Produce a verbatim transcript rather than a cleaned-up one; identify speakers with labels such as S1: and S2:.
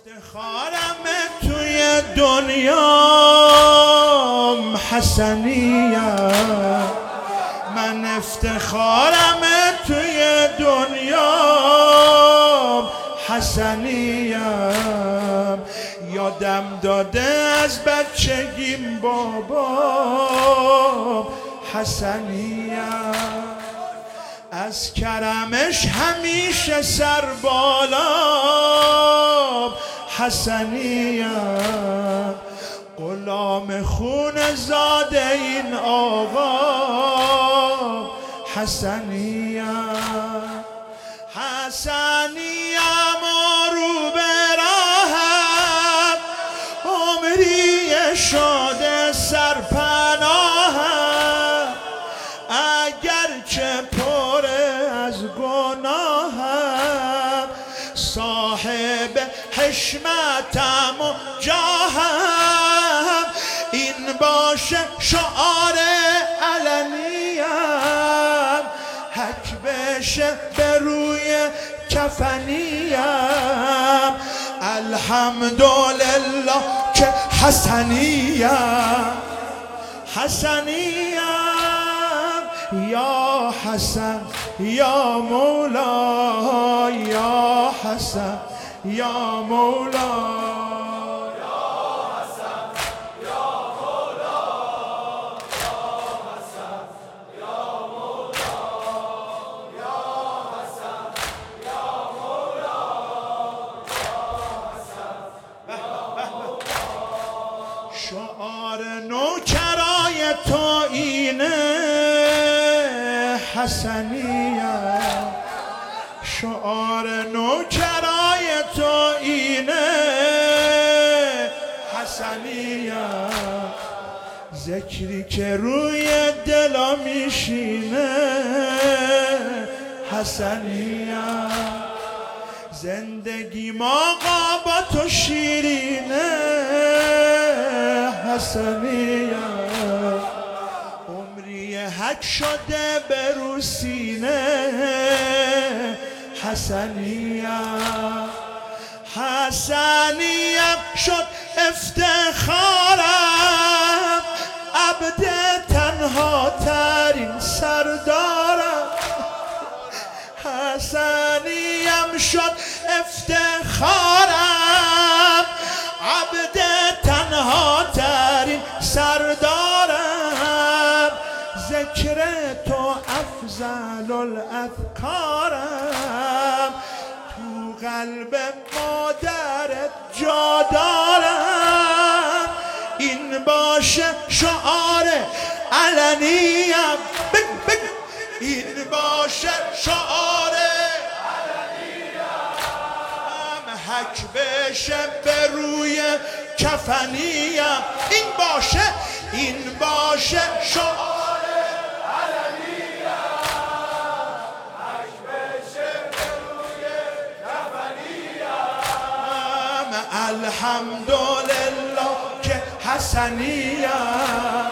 S1: افتخارم توی دنیام حسنیم، من افتخارم توی دنیام حسنیم. یادم داده از بچگیم بابام حسنیم، از کرمش همیشه سر بالام حسنیم. غلام خون زاده این آقا حسنیم. حسنیم و رو به راهم، عمری شده سرپناهم، اگرچه پر از گناهم، صاحب حشمتم و جاهم. این باشه شعار علنیم، حک بشه به روی کفنیم. الحمدلله که حسنیم، حسنیم. یا حسن یا مولا، یا حسن یا مولا، شعار نوکرای تو اینه حسنیم، شعار نوکرای تو اینه حسنیم. ذکری که روی دلا میشینه حسنیم. زندگی ما با تو شیرینه حسنیم. عمری حک شده به رو سینه حسنیم. حسنیم شد افتخارم، عبد تنها ترین سردارم. حسنیم شد افتخارم، عبد تنها ترین سردارم. ذکر تو افضل الاذکارم، تو قلب مادرت جا دارم. این باشه شعار علنیم، بگ بگ. این باشه شعار علنیم، حک بشه به روی کفنیم. این باشه، این باشه شعار علنیم، حک بشه به روی کفنیم. الحمدلله که حسنیم.